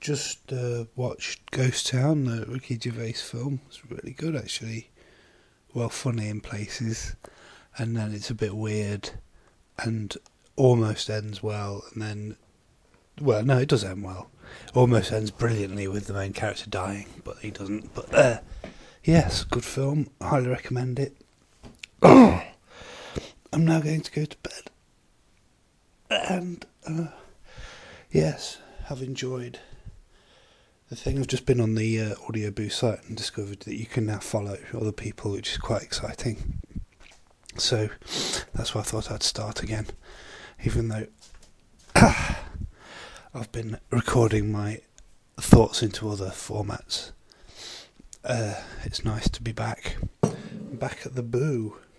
just watched Ghost Town, the Ricky Gervais film. It's really good, actually. Well, funny in places, and then it's a bit weird, and almost ends well, and then, well, no, it does end well. Almost ends brilliantly with the main character dying, but he doesn't. But yes, good film. Highly recommend it. I'm now going to go to bed, and yes, have enjoyed the thing. I've just been on the Audio Boost site and discovered that you can now follow other people, which is quite exciting. So that's why I thought I'd start again, even though I've been recording my thoughts into other formats. It's nice to be back at the Boo.